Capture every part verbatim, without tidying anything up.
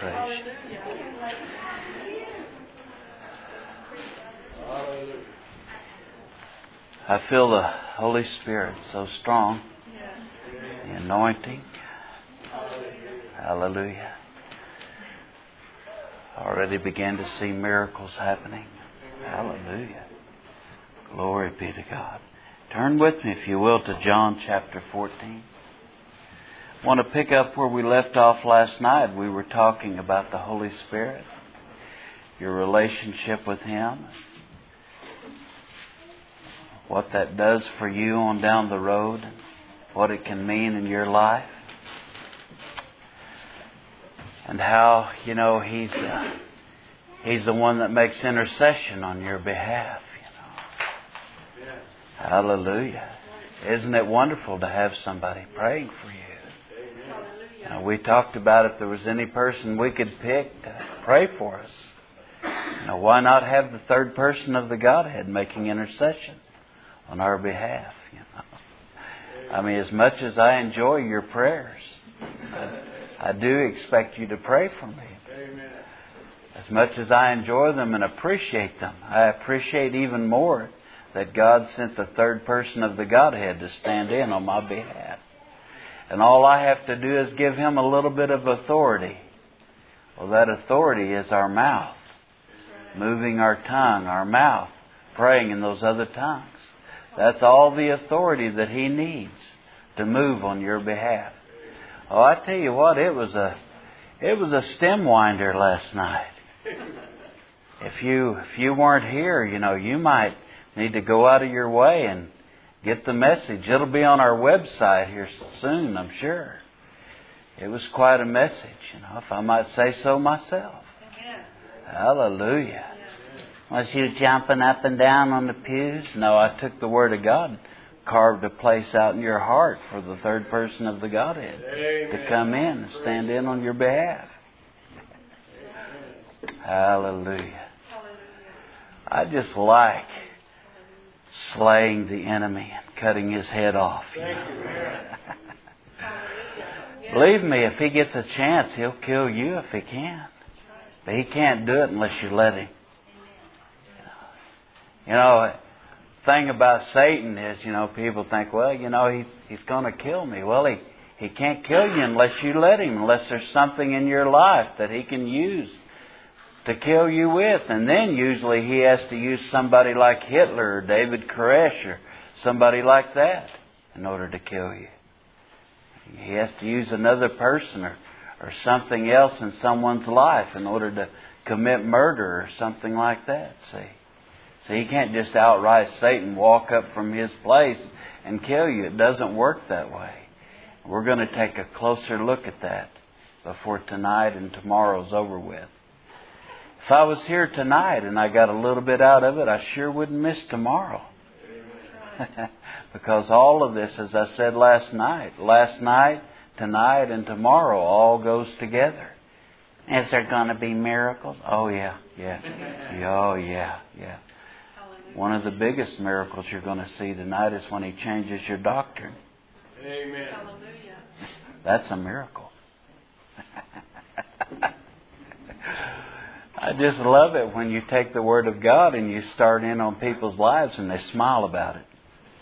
praise you. I feel the Holy Spirit so strong. The anointing. Hallelujah. Already began to see miracles happening. Hallelujah. Glory be to God. Turn with me, if you will, to John chapter fourteen. I want to pick up where we left off last night. We were talking about the Holy Spirit, your relationship with Him, what that does for you on down the road, what it can mean in your life, and how, you know, He's uh, He's the one that makes intercession on your behalf. You know, hallelujah! Isn't it wonderful to have somebody praying for you? You know, we talked about if there was any person we could pick to pray for us. You know, why not have the third person of the Godhead making intercession on our behalf? You know, I mean, as much as I enjoy your prayers, I, I do expect you to pray for me. As much as I enjoy them and appreciate them, I appreciate even more that God sent the third person of the Godhead to stand in on my behalf. And all I have to do is give Him a little bit of authority. Well, that authority is our mouth. Moving our tongue, our mouth, praying in those other tongues. That's all the authority that He needs to move on your behalf. Oh, I tell you what, it was a it was a stem winder last night. If you if you weren't here, you know, you might need to go out of your way and get the message. It'll be on our website here soon, I'm sure. It was quite a message, you know, if I might say so myself. Amen. Hallelujah. Was you jumping up and down on the pews? No, I took the Word of God, carved a place out in your heart for the third person of the Godhead Amen. To come in and stand in on your behalf. Hallelujah. I just like slaying the enemy and cutting his head off. You know? Believe me, if he gets a chance, he'll kill you if he can. But he can't do it unless you let him. You know, the thing about Satan is, you know, people think, well, you know, he's he's going to kill me. Well, he, he can't kill you unless you let him, unless there's something in your life that he can use to kill you with. And then usually he has to use somebody like Hitler or David Koresh or somebody like that in order to kill you. He has to use another person or, or something else in someone's life in order to commit murder or something like that, see. So he can't just outright Satan walk up from his place and kill you. It doesn't work that way. We're going to take a closer look at that before tonight and tomorrow's over with. If I was here tonight and I got a little bit out of it, I sure wouldn't miss tomorrow. Because all of this, as I said last night, last night, tonight, and tomorrow all goes together. Is there going to be miracles? Oh, yeah, yeah. Oh, yeah, yeah. One of the biggest miracles you're going to see tonight is when He changes your doctrine. Amen. That's a miracle. I just love it when you take the Word of God and you start in on people's lives and they smile about it.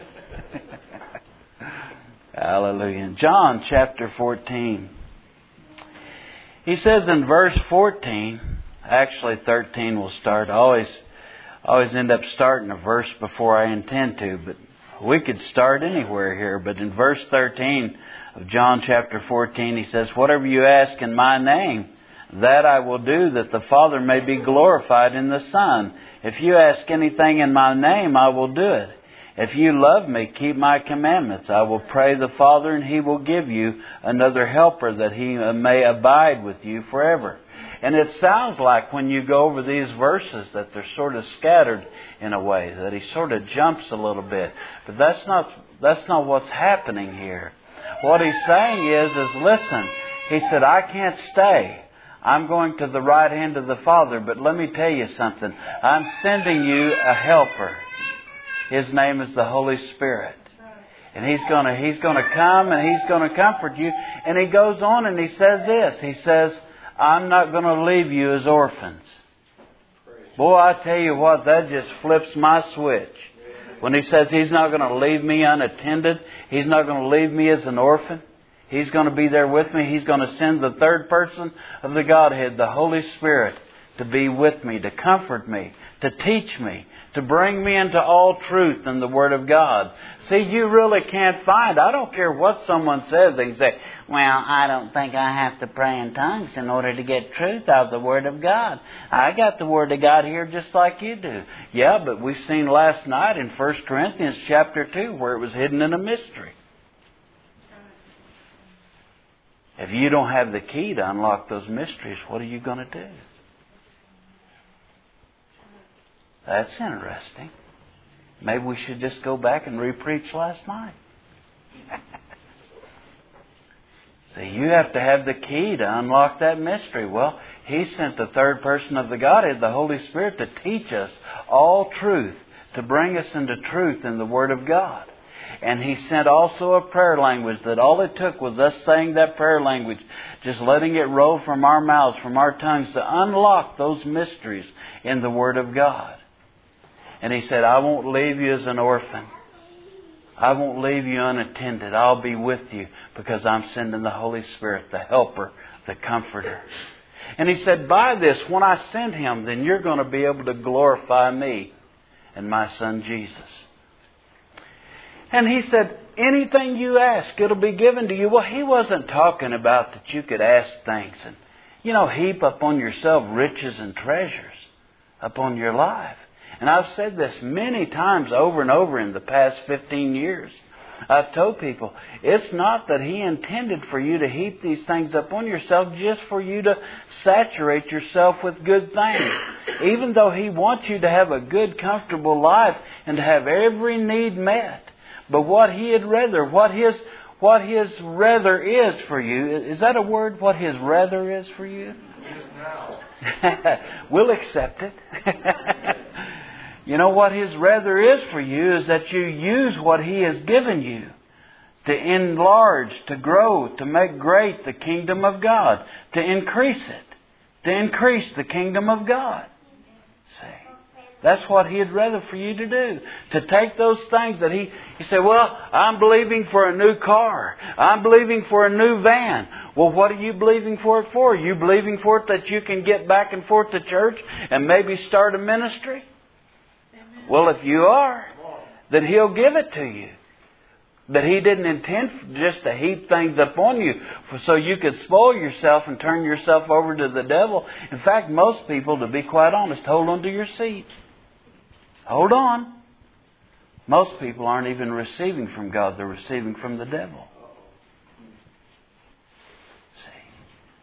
Hallelujah. In John chapter fourteen, he says in verse fourteen, actually thirteen will start. I always, always end up starting a verse before I intend to, but we could start anywhere here. But in verse thirteen of John chapter fourteen, he says, whatever you ask in my name, that I will do, that the Father may be glorified in the Son. If you ask anything in my name, I will do it. If you love me, keep my commandments. I will pray the Father, and He will give you another helper, that He may abide with you forever. And it sounds like when you go over these verses that they're sort of scattered in a way, that he sort of jumps a little bit. But that's not that's not what's happening here. What he's saying is, is listen, he said, I can't stay. I'm going to the right hand of the Father, but let me tell you something. I'm sending you a helper. His name is the Holy Spirit. And He's going to He's going to come and He's going to comfort you. And He goes on and He says this. He says, I'm not going to leave you as orphans. Boy, I tell you what, that just flips my switch. When He says He's not going to leave me unattended, He's not going to leave me as an orphan. He's going to be there with me. He's going to send the third person of the Godhead, the Holy Spirit, to be with me, to comfort me, to teach me, to bring me into all truth in the Word of God. See, you really can't find, I don't care what someone says, they can say, well, I don't think I have to pray in tongues in order to get truth out of the Word of God. I got the Word of God here just like you do. Yeah, but we've seen last night in First Corinthians chapter two where it was hidden in a mystery. If you don't have the key to unlock those mysteries, what are you going to do? That's interesting. Maybe we should just go back and re-preach last night. See, you have to have the key to unlock that mystery. Well, He sent the third person of the Godhead, the Holy Spirit, to teach us all truth, to bring us into truth in the Word of God. And He sent also a prayer language that all it took was us saying that prayer language, just letting it roll from our mouths, from our tongues, to unlock those mysteries in the Word of God. And He said, I won't leave you as an orphan. I won't leave you unattended. I'll be with you because I'm sending the Holy Spirit, the Helper, the Comforter. And He said, by this, when I send Him, then you're going to be able to glorify me and my Son Jesus. And He said, anything you ask, it'll be given to you. Well, He wasn't talking about that you could ask things and, you know, heap upon yourself riches and treasures upon your life. And I've said this many times over and over in the past fifteen years. I've told people, it's not that He intended for you to heap these things upon yourself just for you to saturate yourself with good things. Even though He wants you to have a good, comfortable life and to have every need met. But what He had rather, what His what His rather is for you, is that a word, what His rather is for you? We'll accept it. You know what His rather is for you is that you use what He has given you to enlarge, to grow, to make great the kingdom of God, to increase it, to increase the kingdom of God. See? That's what He'd rather for you to do. To take those things that He... You say, well, I'm believing for a new car. I'm believing for a new van. Well, what are you believing for it for? Are you believing for it that you can get back and forth to church and maybe start a ministry? Amen. Well, if you are, then He'll give it to you. But He didn't intend just to heap things upon you so you could spoil yourself and turn yourself over to the devil. In fact, most people, to be quite honest, hold on to your seat. Hold on. Most people aren't even receiving from God. They're receiving from the devil. See?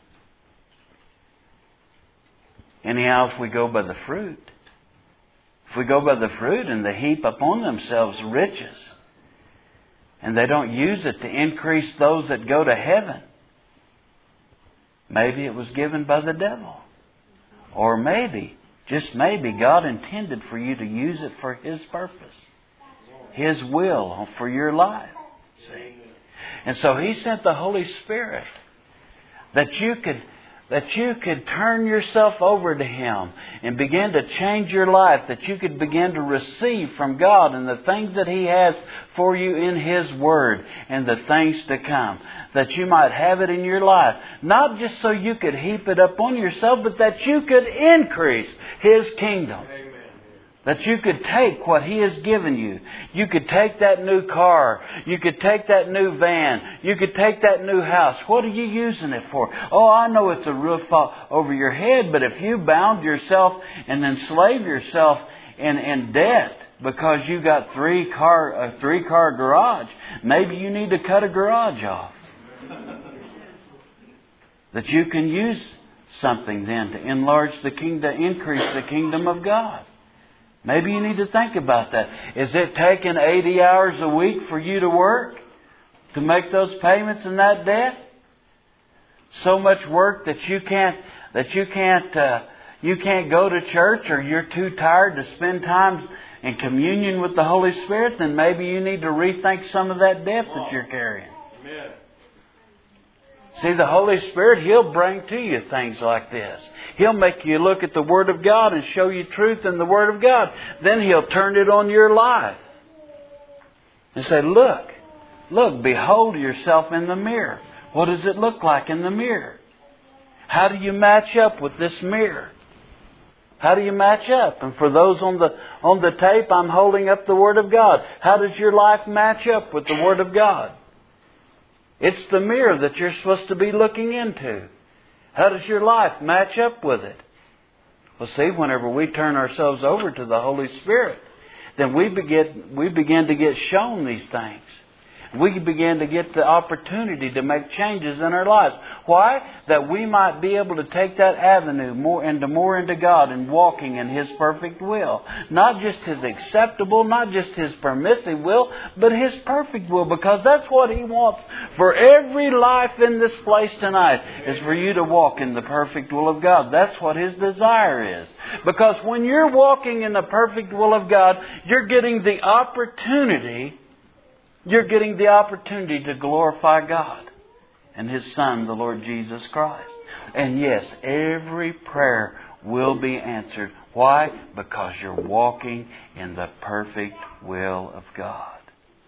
Anyhow, if we go by the fruit, if we go by the fruit and they heap upon themselves riches, and they don't use it to increase those that go to heaven, maybe it was given by the devil. Or maybe, just maybe, God intended for you to use it for His purpose. His will for your life. See? And so He sent the Holy Spirit that you could that you could turn yourself over to Him and begin to change your life, that you could begin to receive from God and the things that He has for you in His Word and the things to come. That you might have it in your life. Not just so you could heap it up on yourself, but that you could increase His kingdom. Amen. That you could take what He has given you. You could take that new car. You could take that new van. You could take that new house. What are you using it for? Oh, I know it's a roof over your head, but if you bound yourself and enslaved yourself in, in debt because you got three car a three car garage, maybe you need to cut a garage off. That you can use something then to enlarge the kingdom, to increase the kingdom of God. Maybe you need to think about that. Is it taking eighty hours a week for you to work to make those payments in that debt? So much work that you can't that you can't uh, you can't go to church, or you're too tired to spend time in communion with the Holy Spirit. Then maybe you need to rethink some of that debt that you're carrying. Amen. See, the Holy Spirit, He'll bring to you things like this. He'll make you look at the Word of God and show you truth in the Word of God. Then He'll turn it on your life. And say, look, look, behold yourself in the mirror. What does it look like in the mirror? How do you match up with this mirror? How do you match up? And for those on the on the tape, I'm holding up the Word of God. How does your life match up with the Word of God? It's the mirror that you're supposed to be looking into. How does your life match up with it? Well, see, whenever we turn ourselves over to the Holy Spirit, then we begin, we begin to get shown these things. We begin to get the opportunity to make changes in our lives. Why? That we might be able to take that avenue more into more into God and walking in His perfect will. Not just His acceptable, not just His permissive will, but His perfect will. Because that's what He wants for every life in this place tonight, is for you to walk in the perfect will of God. That's what His desire is. Because when you're walking in the perfect will of God, you're getting the opportunity You're getting the opportunity to glorify God and His Son, the Lord Jesus Christ. And yes, every prayer will be answered. Why? Because you're walking in the perfect will of God.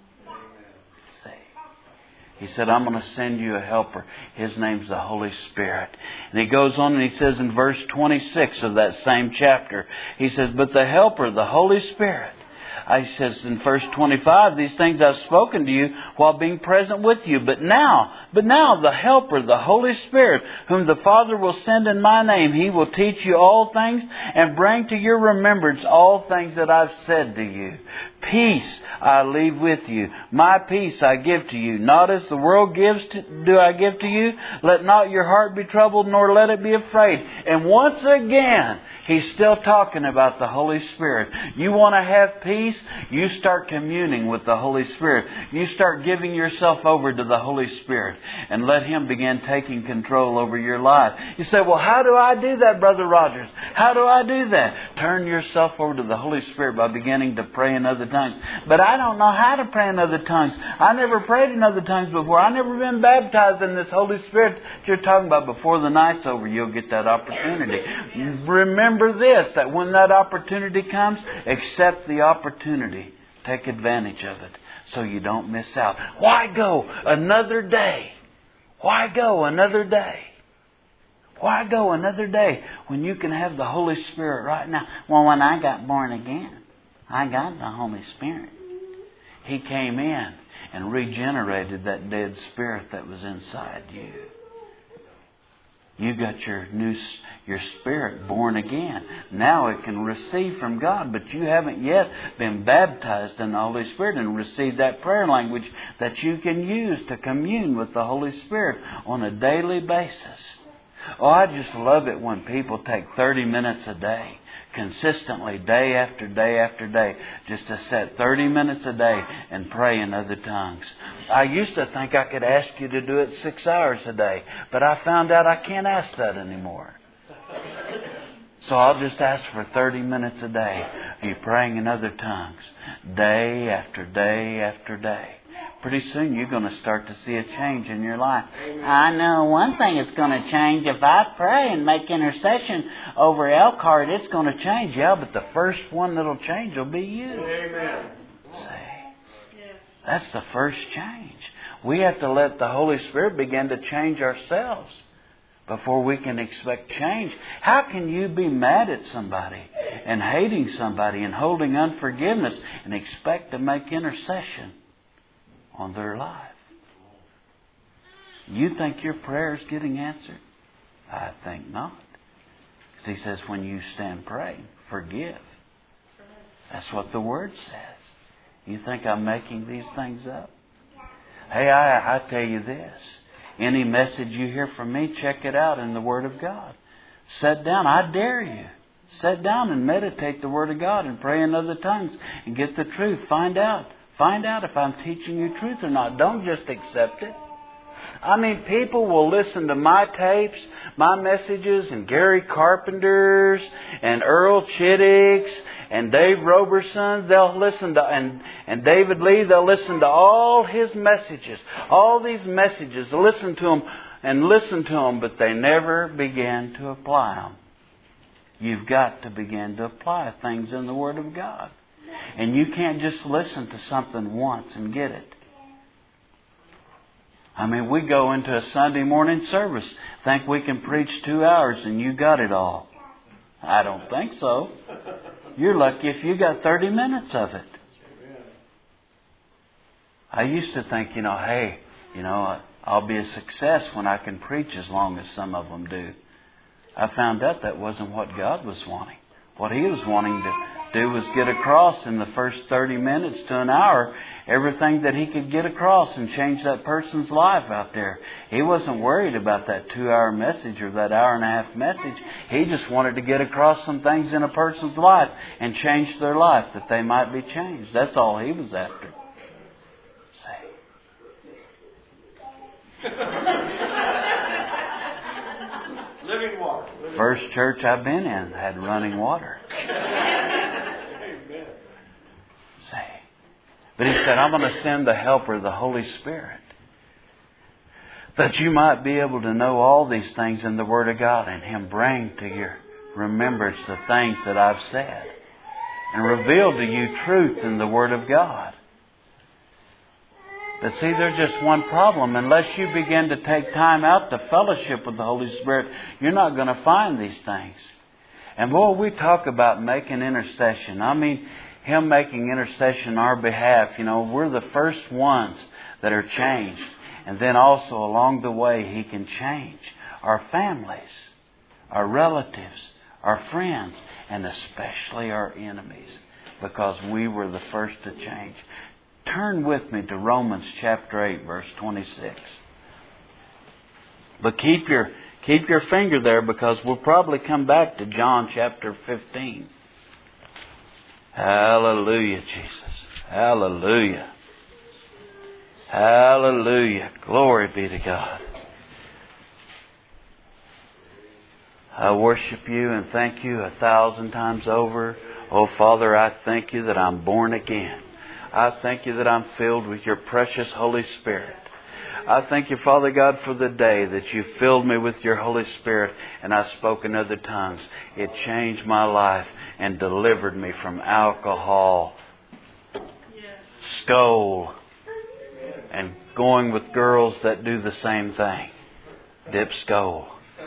See? He said, I'm going to send you a helper. His name's the Holy Spirit. And He goes on and He says in verse twenty-six of that same chapter, He says, but the helper, the Holy Spirit, He says in verse twenty-five, these things I've spoken to you while being present with you. But now, but now the Helper, the Holy Spirit, whom the Father will send in my name, He will teach you all things and bring to your remembrance all things that I've said to you. Peace I leave with you. My peace I give to you. Not as the world gives to, do I give to you. Let not your heart be troubled, nor let it be afraid. And once again, He's still talking about the Holy Spirit. You want to have peace? You start communing with the Holy Spirit. You start giving yourself over to the Holy Spirit and let Him begin taking control over your life. You say, well, how do I do that, Brother Rogers? How do I do that? Turn yourself over to the Holy Spirit by beginning to pray in other tongues. But I don't know how to pray in other tongues. I never prayed in other tongues before. I never been baptized in this Holy Spirit that you're talking about. Before the night's over, you'll get that opportunity. Remember this, that when that opportunity comes, accept the opportunity. Take advantage of it so you don't miss out. Why go another day? Why go another day? Why go another day when you can have the Holy Spirit right now? Well, when I got born again, I got the Holy Spirit. He came in and regenerated that dead spirit that was inside you. You got your new your spirit born again. Now it can receive from God, but you haven't yet been baptized in the Holy Spirit and received that prayer language that you can use to commune with the Holy Spirit on a daily basis. Oh, I just love it when people take thirty minutes a day, consistently, day after day after day, just to set thirty minutes a day and pray in other tongues. I used to think I could ask you to do it six hours a day, but I found out I can't ask that anymore. So I'll just ask for thirty minutes a day of you praying in other tongues, day after day after day. Pretty soon you're going to start to see a change in your life. I know one thing is going to change. If I pray and make intercession over Elkhart, it's going to change. Yeah, but the first one that'll change will be you. Amen. See? That's the first change. We have to let the Holy Spirit begin to change ourselves before we can expect change. How can you be mad at somebody and hating somebody and holding unforgiveness and expect to make intercession on their life? You think your prayer is getting answered? I think not. Because He says when you stand praying, forgive. That's what the Word says. You think I'm making these things up? Hey, I, I tell you this. Any message you hear from me, check it out in the Word of God. Sit down. I dare you. Sit down and meditate the Word of God and pray in other tongues and get the truth. Find out. Find out if I'm teaching you truth or not. Don't just accept it. I mean, people will listen to my tapes, my messages, and Gary Carpenter's, and Earl Chittick's, and Dave Roberson's. They'll listen to, and, and David Lee, they'll listen to all his messages. All these messages. They'll listen to them and listen to them, but they never began to apply them. You've got to begin to apply things in the Word of God. And you can't just listen to something once and get it. I mean, we go into a Sunday morning service, think we can preach two hours and you got it all. I don't think so. You're lucky if you got thirty minutes of it. I used to think, you know, hey, you know, I'll be a success when I can preach as long as some of them do. I found out that wasn't what God was wanting. What He was wanting to do was get across in the first thirty minutes to an hour everything that He could get across and change that person's life out there. He wasn't worried about that two-hour message or that hour and a half message. He just wanted to get across some things in a person's life and change their life that they might be changed. That's all He was after. Living water. Living First church I've been in had running water. Amen. Say. But He said, I'm going to send the Helper, the Holy Spirit, that you might be able to know all these things in the Word of God, and Him bring to your remembrance the things that I've said, and reveal to you truth in the Word of God. But see, there's just one problem. Unless you begin to take time out to fellowship with the Holy Spirit, you're not going to find these things. And boy, we talk about making intercession. I mean, Him making intercession on our behalf. You know, we're the first ones that are changed. And then also along the way, He can change our families, our relatives, our friends, and especially our enemies, because we were the first to change. Turn with me to Romans chapter eight, verse twenty-six. But keep your keep your finger there, because we'll probably come back to John chapter fifteen. Hallelujah, Jesus. Hallelujah. Hallelujah. Glory be to God. I worship You and thank You a thousand times over. Oh, Father, I thank You that I'm born again. I thank You that I'm filled with Your precious Holy Spirit. I thank You, Father God, for the day that You filled me with Your Holy Spirit and I spoke in other tongues. It changed my life and delivered me from alcohol, skull, and going with girls that do the same thing. Dip skull.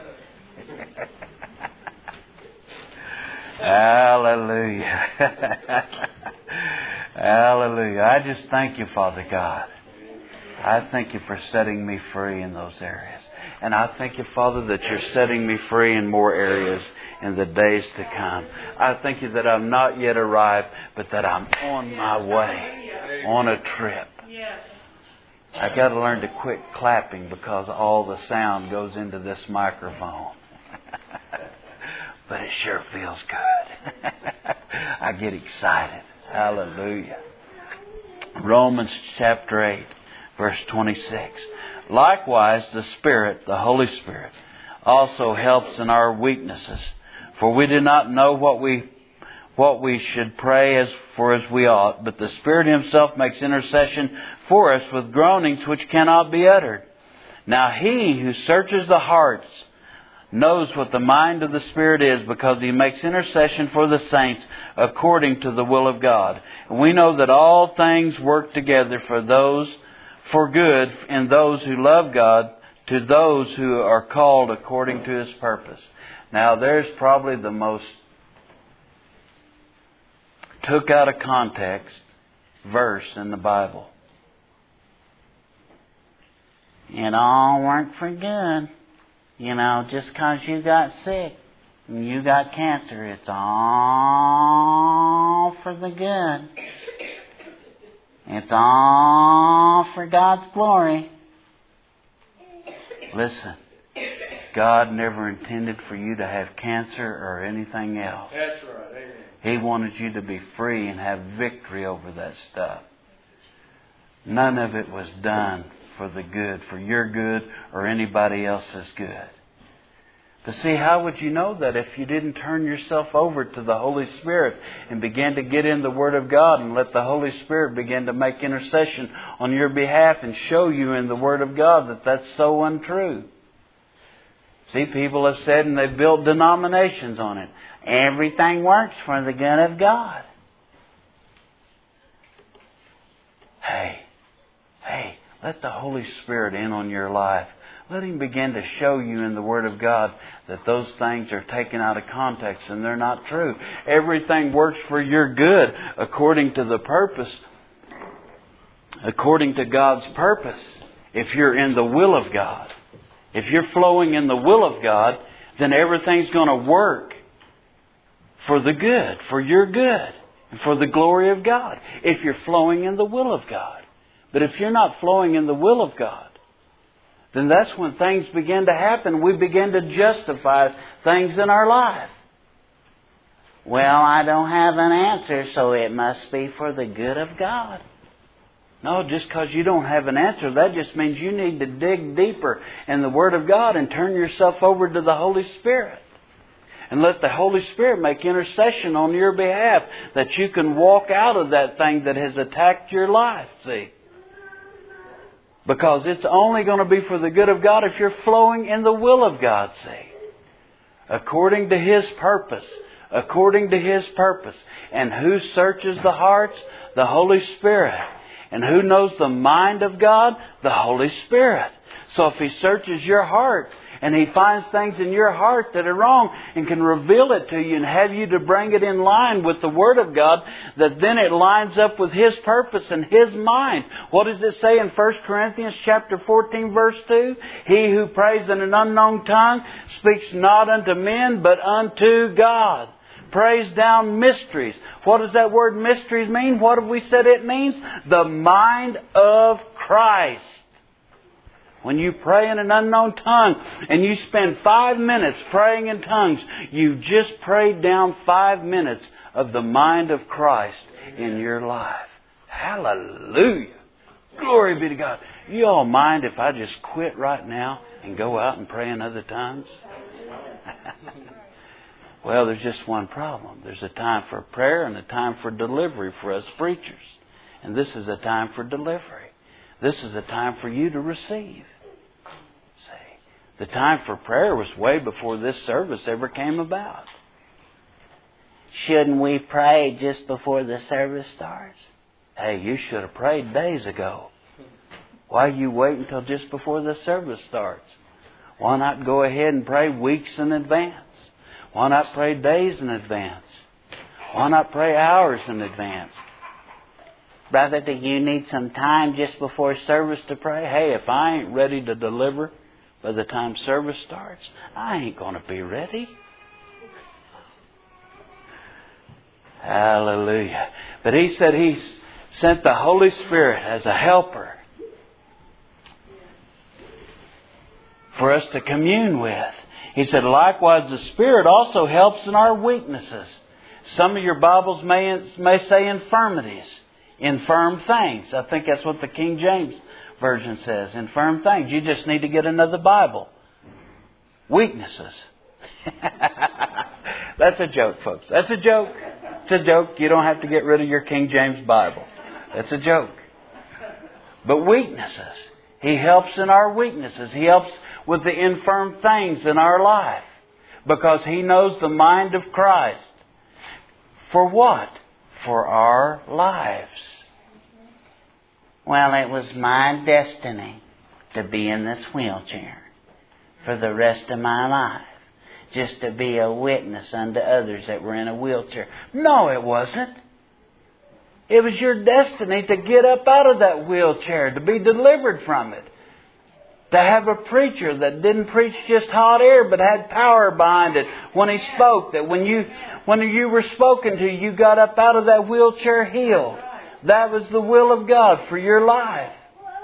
Hallelujah. Hallelujah. I just thank You, Father God. I thank You for setting me free in those areas. And I thank You, Father, that You're setting me free in more areas in the days to come. I thank You that I'm not yet arrived, but that I'm on my way, on a trip. I've got to learn to quit clapping because all the sound goes into this microphone. But it sure feels good. I get excited. Hallelujah. Romans chapter eight, verse twenty-six. Likewise, the Spirit, the Holy Spirit, also helps in our weaknesses. For we do not know what we what we should pray as for as we ought, but the Spirit Himself makes intercession for us with groanings which cannot be uttered. Now He who searches the hearts knows what the mind of the Spirit is, because He makes intercession for the saints according to the will of God. And we know that all things work together for those for good in those who love God, to those who are called according to His purpose. Now there's probably the most took out of context verse in the Bible. It all worked for good. You know, just because you got sick and you got cancer, it's all for the good. It's all for God's glory. Listen, God never intended for you to have cancer or anything else. That's right. Amen. He wanted you to be free and have victory over that stuff. None of it was done for the good, for your good or anybody else's good. But see, how would you know that if you didn't turn yourself over to the Holy Spirit and begin to get in the Word of God and let the Holy Spirit begin to make intercession on your behalf and show you in the Word of God that that's so untrue? See, people have said, and they've built denominations on it, everything works for the good of God. Hey, hey, let the Holy Spirit in on your life. Let Him begin to show you in the Word of God that those things are taken out of context and they're not true. Everything works for your good according to the purpose, according to God's purpose, if you're in the will of God. If you're flowing in the will of God, then everything's going to work for the good, for your good, and for the glory of God, if you're flowing in the will of God. But if you're not flowing in the will of God, then that's when things begin to happen. We begin to justify things in our life. Well, I don't have an answer, so it must be for the good of God. No, just because you don't have an answer, that just means you need to dig deeper in the Word of God and turn yourself over to the Holy Spirit. And let the Holy Spirit make intercession on your behalf that you can walk out of that thing that has attacked your life, see. Because it's only going to be for the good of God if you're flowing in the will of God, see. According to His purpose. According to His purpose. And who searches the hearts? The Holy Spirit. And who knows the mind of God? The Holy Spirit. So if He searches your heart and He finds things in your heart that are wrong and can reveal it to you and have you to bring it in line with the Word of God, that then it lines up with His purpose and His mind. What does it say in First Corinthians chapter fourteen verse two? He who prays in an unknown tongue speaks not unto men but unto God. Prays down mysteries. What does that word mysteries mean? What have we said it means? The mind of Christ. When you pray in an unknown tongue and you spend five minutes praying in tongues, you just prayed down five minutes of the mind of Christ in your life. Hallelujah. Glory be to God. You all mind if I just quit right now and go out and pray in other tongues? Well, there's just one problem. There's a time for prayer and a time for delivery for us preachers. And this is a time for delivery. This is a time for you to receive. See, the time for prayer was way before this service ever came about. Shouldn't we pray just before the service starts? Hey, you should have prayed days ago. Why are you waiting until just before the service starts? Why not go ahead and pray weeks in advance? Why not pray days in advance? Why not pray hours in advance? Brother, do you need some time just before service to pray? Hey, if I ain't ready to deliver by the time service starts, I ain't going to be ready. Hallelujah. But He said He sent the Holy Spirit as a helper for us to commune with. He said, likewise, the Spirit also helps in our weaknesses. Some of your Bibles may, may say infirmities, infirm things. I think that's what the King James Version says, infirm things. You just need to get another Bible. Weaknesses. That's a joke, folks. That's a joke. It's a joke. You don't have to get rid of your King James Bible. That's a joke. But weaknesses. He helps in our weaknesses. He helps with the infirm things in our life. Because He knows the mind of Christ. For what? For our lives. Well, it was my destiny to be in this wheelchair for the rest of my life. Just to be a witness unto others that were in a wheelchair. No, it wasn't. It was your destiny to get up out of that wheelchair, to be delivered from it. To have a preacher that didn't preach just hot air, but had power behind it when he spoke. That when you when you were spoken to, you got up out of that wheelchair healed. That was the will of God for your life.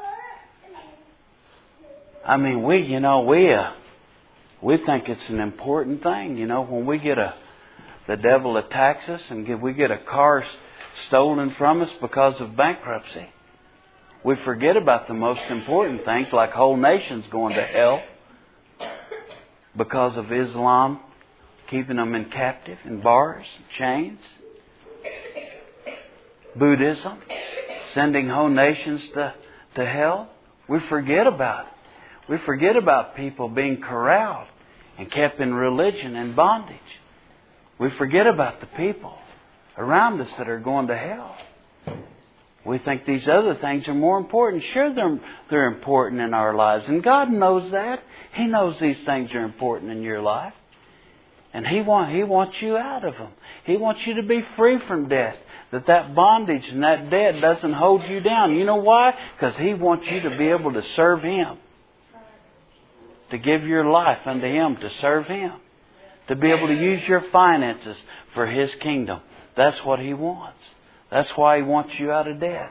I mean, we, you know, we uh, we think it's an important thing. You know, when we get a, the devil attacks us and get, we get a car stolen from us because of bankruptcy. We forget about the most important things, like whole nations going to hell because of Islam keeping them in captive, in bars, chains. Buddhism sending whole nations to, to hell. We forget about it. We forget about people being corralled and kept in religion and bondage. We forget about the people around us that are going to hell. We think these other things are more important. Sure, they're, they're important in our lives. And God knows that. He knows these things are important in your life. And He, want, he wants you out of them. He wants you to be free from death. That that bondage and that debt doesn't hold you down. You know why? Because He wants you to be able to serve Him. To give your life unto Him, to serve Him. To be able to use your finances for His kingdom. That's what He wants. That's why He wants you out of debt.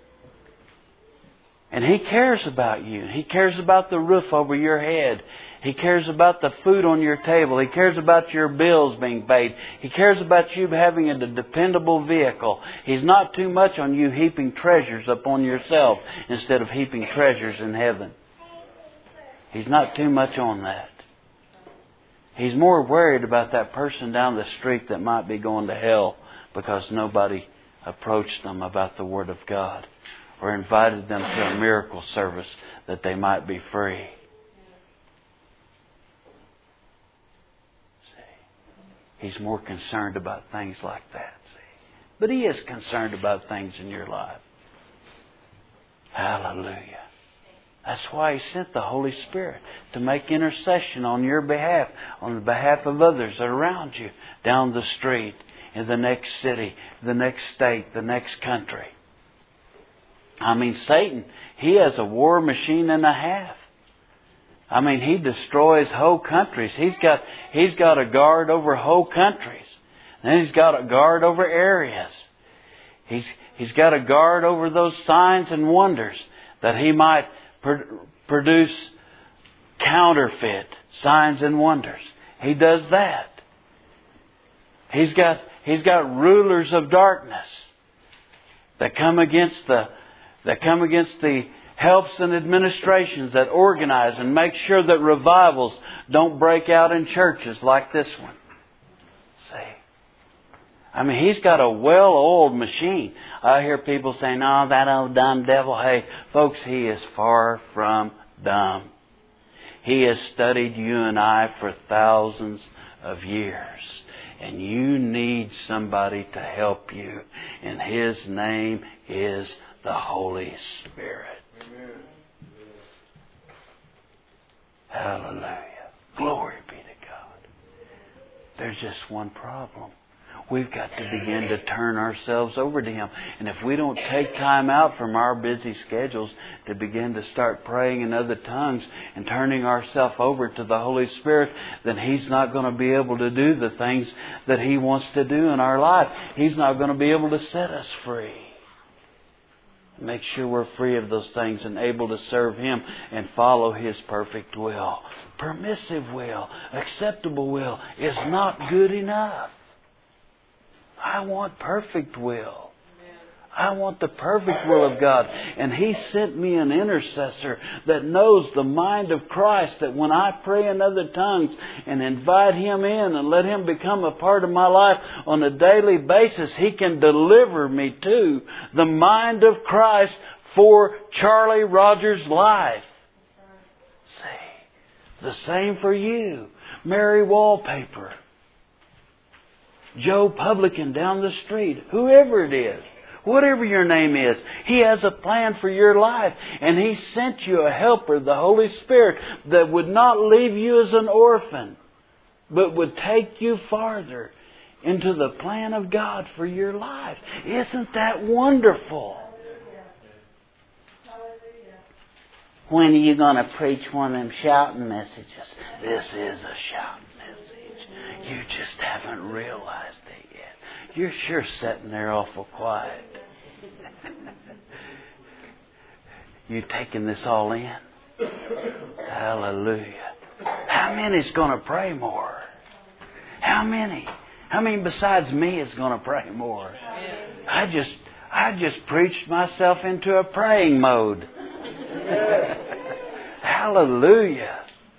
And He cares about you. He cares about the roof over your head. He cares about the food on your table. He cares about your bills being paid. He cares about you having a dependable vehicle. He's not too much on you heaping treasures upon yourself instead of heaping treasures in heaven. He's not too much on that. He's more worried about that person down the street that might be going to hell because nobody approached them about the Word of God or invited them to a miracle service that they might be free. See, He's more concerned about things like that. See, but He is concerned about things in your life. Hallelujah. That's why He sent the Holy Spirit to make intercession on your behalf, on the behalf of others that are around you, down the street, in the next city, the next state, the next country. I mean, Satan, he has a war machine and a half. I mean, he destroys whole countries. He's got he's got a guard over whole countries. Then he's got a guard over areas. He's he's got a guard over those signs and wonders that he might pr- produce counterfeit signs and wonders. He does that. He's got he's got rulers of darkness that come against the that come against the helps and administrations that organize and make sure that revivals don't break out in churches like this one. See? I mean, he's got a well-oiled machine. I hear people saying, "Oh, that old dumb devil." Hey, folks, he is far from dumb. He has studied you and I for thousands of years. And you need somebody to help you. And His name is the Holy Spirit. Amen. Hallelujah. Glory be to God. There's just one problem. We've got to begin to turn ourselves over to Him. And if we don't take time out from our busy schedules to begin to start praying in other tongues and turning ourselves over to the Holy Spirit, then He's not going to be able to do the things that He wants to do in our life. He's not going to be able to set us free. Make sure we're free of those things and able to serve Him and follow His perfect will. Permissive will, acceptable will is not good enough. I want perfect will. I want the perfect will of God. And He sent me an intercessor that knows the mind of Christ, that when I pray in other tongues and invite Him in and let Him become a part of my life on a daily basis, He can deliver me to the mind of Christ for Charlie Rogers' life. See, the same for you. Mary Wallpaper. Joe Publican down the street. Whoever it is. Whatever your name is. He has a plan for your life. And He sent you a helper, the Holy Spirit, that would not leave you as an orphan, but would take you farther into the plan of God for your life. Isn't that wonderful? When are you going to preach one of them shouting messages? This is a shouting message. You just haven't realized it yet. You're sure sitting there awful quiet. You taking this all in? Hallelujah. How many's going to pray more? How many? How many besides me is going to pray more? I just, I just preached myself into a praying mode. Hallelujah.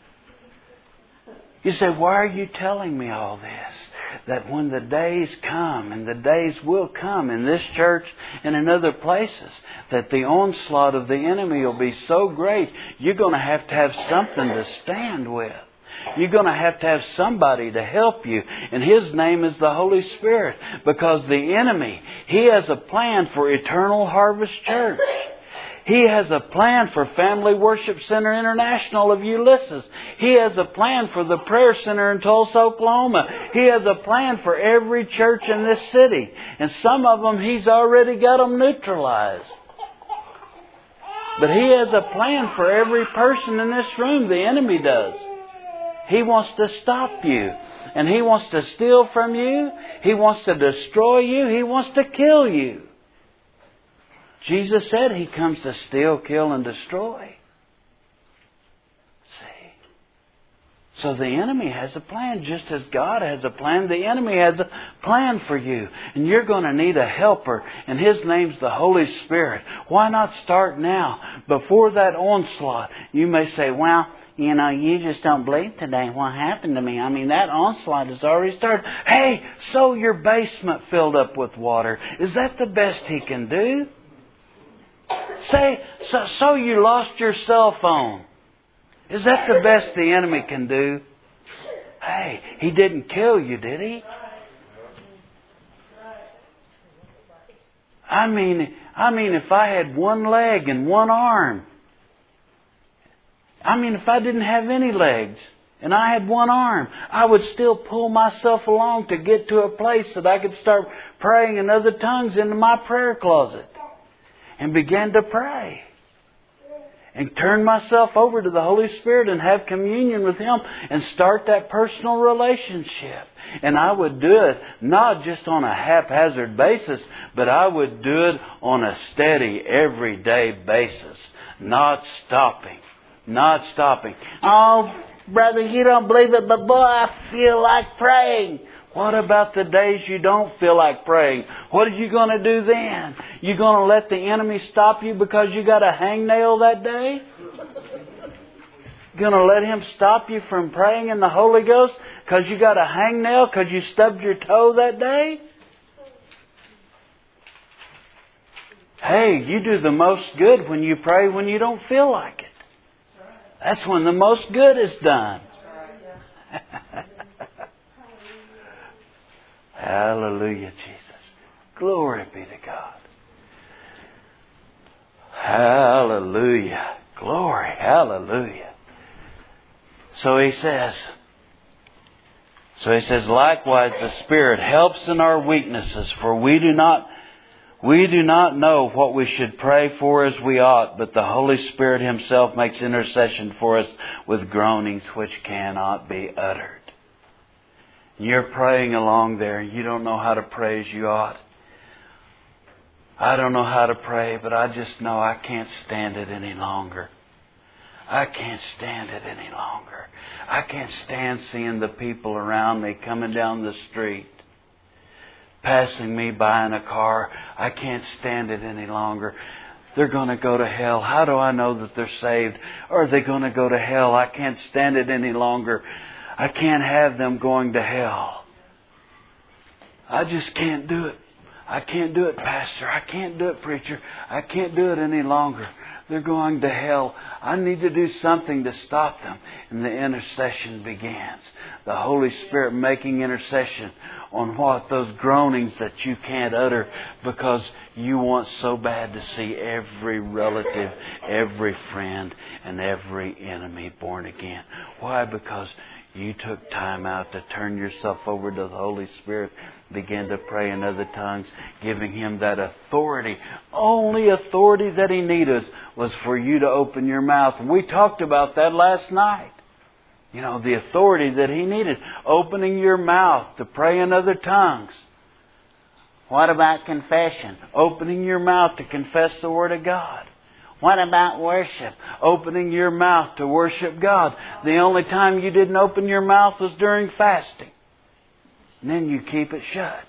You say, why are you telling me all this? That when the days come, and the days will come in this church and in other places, that the onslaught of the enemy will be so great, you're going to have to have something to stand with. You're going to have to have somebody to help you. And His name is the Holy Spirit. Because the enemy, he has a plan for Eternal Harvest Church. He has a plan for Family Worship Center International of Ulysses. He has a plan for the Prayer Center in Tulsa, Oklahoma. He has a plan for every church in this city. And some of them He's already got them neutralized. But He has a plan for every person in this room. The enemy does. He wants to stop you. And he wants to steal from you. He wants to destroy you. He wants to kill you. Jesus said He comes to steal, kill, and destroy. See? So the enemy has a plan. Just as God has a plan, the enemy has a plan for you. And you're going to need a helper. And His name's the Holy Spirit. Why not start now? Before that onslaught, you may say, well, you know, you just don't believe today what happened to me. I mean, that onslaught has already started. Hey, so your basement filled up with water. Is that the best He can do? Say, so, so you lost your cell phone. Is that the best the enemy can do? Hey, he didn't kill you, did he? I mean, I mean, if I had one leg and one arm, I mean, if I didn't have any legs and I had one arm, I would still pull myself along to get to a place that I could start praying in other tongues into my prayer closet. And began to pray. And turn myself over to the Holy Spirit and have communion with Him and start that personal relationship. And I would do it not just on a haphazard basis, but I would do it on a steady, everyday basis. Not stopping. Not stopping. Oh, brother, you don't believe it, but boy, I feel like praying. What about the days you don't feel like praying? What are you going to do then? You going to let the enemy stop you because you got a hangnail that day? Going to let him stop you from praying in the Holy Ghost because you got a hangnail because you stubbed your toe that day? Hey, you do the most good when you pray when you don't feel like it. That's when the most good is done. Hallelujah, Jesus. Glory be to God. Hallelujah. Glory. Hallelujah. So he says, so he says, likewise the Spirit helps in our weaknesses, for we do not we do not know what we should pray for as we ought, but the Holy Spirit Himself makes intercession for us with groanings which cannot be uttered. You're praying along there and you don't know how to pray as you ought. I don't know how to pray, but I just know I can't stand it any longer. I can't stand it any longer. I can't stand seeing the people around me coming down the street, passing me by in a car. I can't stand it any longer. They're going to go to hell. How do I know that they're saved? Or are they going to go to hell? I can't stand it any longer. I can't have them going to hell. I just can't do it. I can't do it, Pastor. I can't do it, Preacher. I can't do it any longer. They're going to hell. I need to do something to stop them. And the intercession begins. The Holy Spirit making intercession on what? Those groanings that you can't utter because you want so bad to see every relative, every friend, and every enemy born again. Why? Because you took time out to turn yourself over to the Holy Spirit, begin to pray in other tongues, giving Him that authority. Only authority that He needed was for you to open your mouth. And we talked about that last night. You know, the authority that He needed. Opening your mouth to pray in other tongues. What about confession? Opening your mouth to confess the Word of God. What about worship? Opening your mouth to worship God. The only time you didn't open your mouth was during fasting. And then you keep it shut.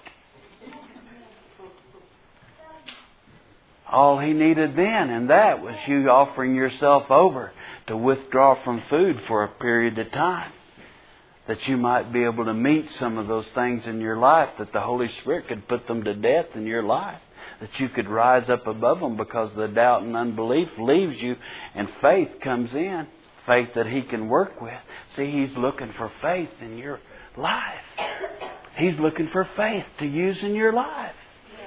All He needed then and that was you offering yourself over to withdraw from food for a period of time. That you might be able to meet some of those things in your life, that the Holy Spirit could put them to death in your life. That you could rise up above them because the doubt and unbelief leaves you and faith comes in. faith that He can work with. See, He's looking for faith in your life. He's looking for faith to use in your life.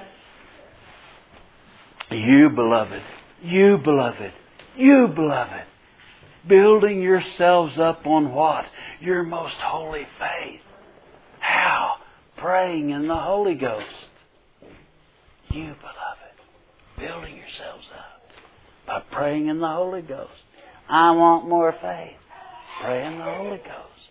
You, beloved, you, beloved, you, beloved, building yourselves up on what? Your most holy faith. How? Praying in the Holy Ghost. You, beloved, building yourselves up by praying in the Holy Ghost. I want more faith. Pray in the Holy Ghost.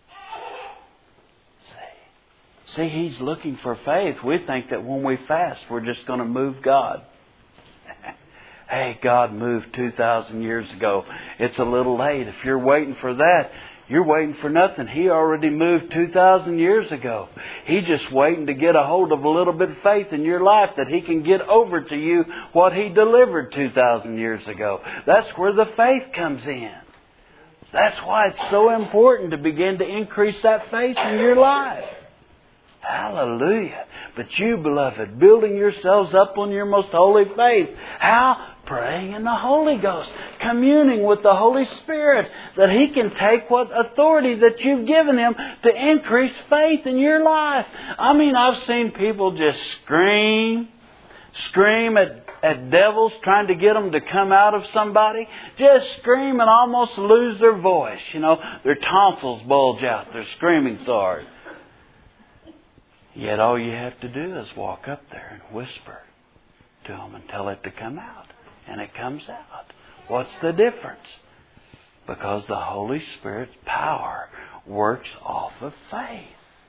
See? See, He's looking for faith. We think that when we fast, we're just going to move God. Hey, God moved two thousand years ago. It's a little late. If you're waiting for that, you're waiting for nothing. He already moved two thousand years ago. He's just waiting to get a hold of a little bit of faith in your life that He can get over to you what He delivered two thousand years ago. That's where the faith comes in. That's why it's so important to begin to increase that faith in your life. Hallelujah. But you, beloved, building yourselves up on your most holy faith. How? Praying in the Holy Ghost. Communing with the Holy Spirit. That He can take what authority that you've given Him to increase faith in your life. I mean, I've seen people just scream. Scream at, at devils trying to get them to come out of somebody. Just scream and almost lose their voice. You know, their tonsils bulge out. They're screaming so hard. Yet all you have to do is walk up there and whisper to them and tell it to come out. And it comes out. What's the difference? Because the Holy Spirit's power works off of faith.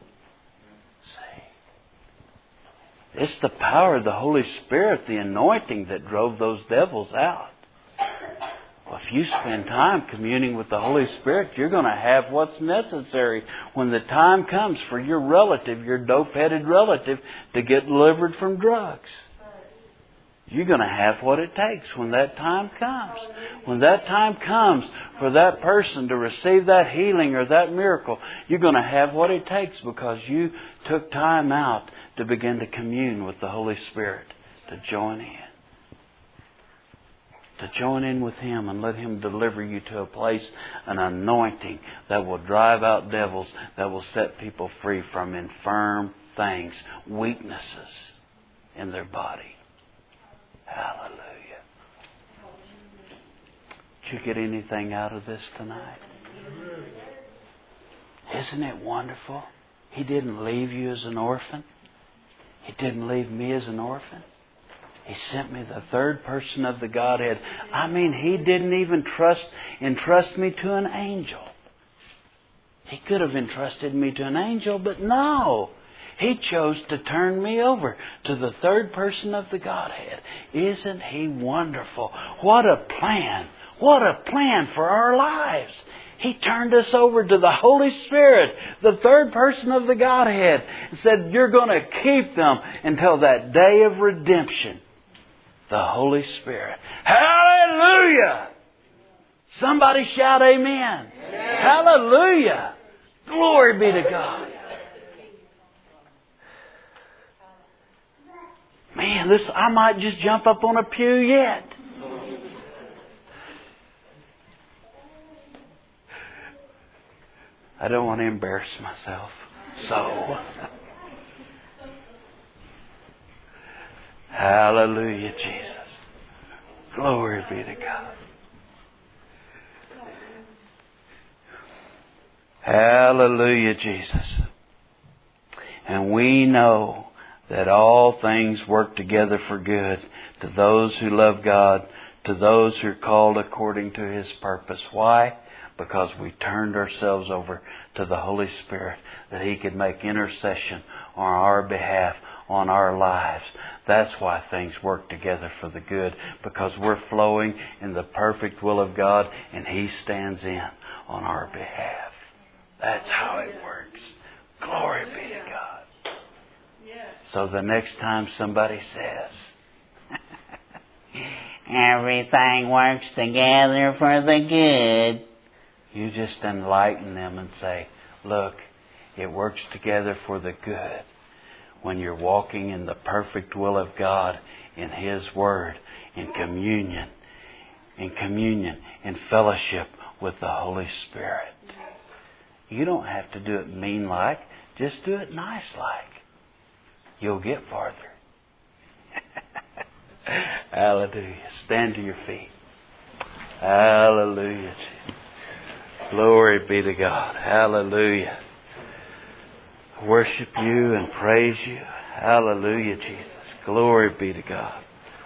See? It's the power of the Holy Spirit, the anointing, that drove those devils out. Well, if you spend time communing with the Holy Spirit, you're going to have what's necessary when the time comes for your relative, your dope-headed relative, to get delivered from drugs. You're going to have what it takes when that time comes. When that time comes for that person to receive that healing or that miracle, you're going to have what it takes because you took time out to begin to commune with the Holy Spirit, to join in. To join in with Him and let Him deliver you to a place, an anointing that will drive out devils, that will set people free from infirm things, weaknesses in their body. Hallelujah. Did you get anything out of this tonight? Isn't it wonderful? He didn't leave you as an orphan. He didn't leave me as an orphan. He sent me the third person of the Godhead. I mean, He didn't even trust entrust me to an angel. He could have entrusted me to an angel, but no. He chose to turn me over to the third person of the Godhead. Isn't He wonderful? What a plan. What a plan for our lives. He turned us over to the Holy Spirit, the third person of the Godhead, and said, you're going to keep them until that day of redemption. The Holy Spirit. Hallelujah! Somebody shout amen. Amen. Hallelujah! Glory be to God. Man, this I might just jump up on a pew yet. I don't want to embarrass myself. So, hallelujah, Jesus. Glory be to God. Hallelujah, Jesus. And we know that all things work together for good to those who love God, to those who are called according to His purpose. Why? Because we turned ourselves over to the Holy Spirit that He could make intercession on our behalf, on our lives. That's why things work together for the good, because we're flowing in the perfect will of God and He stands in on our behalf. That's how it works. Glory be to God. So the next time somebody says, everything works together for the good, you just enlighten them and say, look, it works together for the good when you're walking in the perfect will of God, in His Word, in communion, in communion, in fellowship with the Holy Spirit. You don't have to do it mean-like. Just do it nice-like. You'll get farther. Hallelujah. Stand to your feet. Hallelujah, Jesus. Glory be to God. Hallelujah. Worship you and praise you. Hallelujah, Jesus. Glory be to God.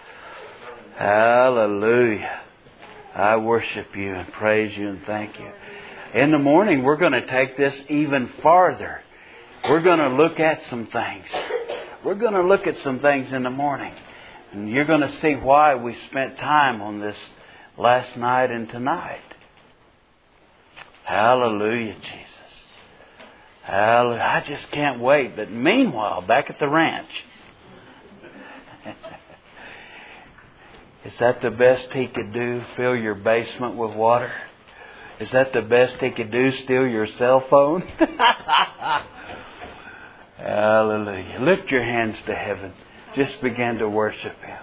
Hallelujah. I worship you and praise you and thank you. In the morning, we're going to take this even farther. We're going to look at some things. We're going to look at some things in the morning. And you're going to see why we spent time on this last night and tonight. Hallelujah, Jesus. Hallelujah. I just can't wait. But meanwhile, back at the ranch, is that the best he could do? Fill your basement with water? Is that the best he could do? Steal your cell phone? Hallelujah. Lift your hands to heaven. Just begin to worship Him.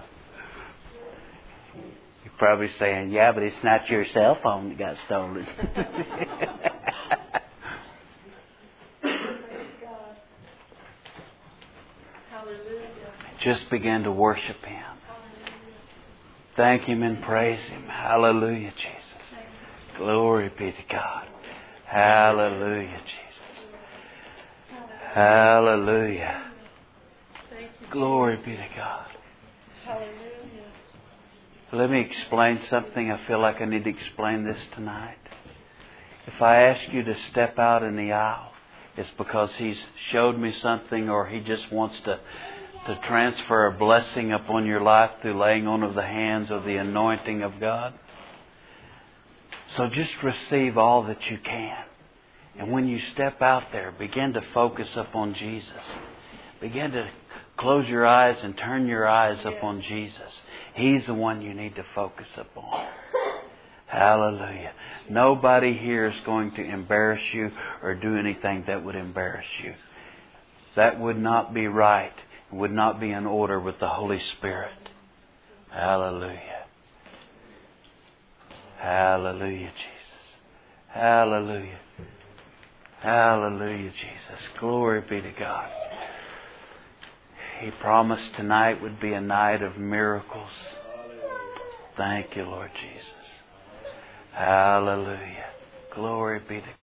You're probably saying, yeah, but it's not your cell phone that got stolen. Just begin to worship Him. Thank Him and praise Him. Hallelujah, Jesus. Glory be to God. Hallelujah, Jesus. Hallelujah. Glory be to God. Hallelujah. Let me explain something. I feel like I need to explain this tonight. If I ask you to step out in the aisle, it's because He's showed me something, or He just wants to, to transfer a blessing upon your life through laying on of the hands of the anointing of God. So just receive all that you can. And when you step out there, begin to focus upon Jesus. Begin to close your eyes and turn your eyes upon Jesus. He's the one you need to focus upon. Hallelujah. Nobody here is going to embarrass you or do anything that would embarrass you. That would not be right. It would not be in order with the Holy Spirit. Hallelujah. Hallelujah, Jesus. Hallelujah. Hallelujah, Jesus. Glory be to God. He promised tonight would be a night of miracles. Thank you, Lord Jesus. Hallelujah. Glory be to God.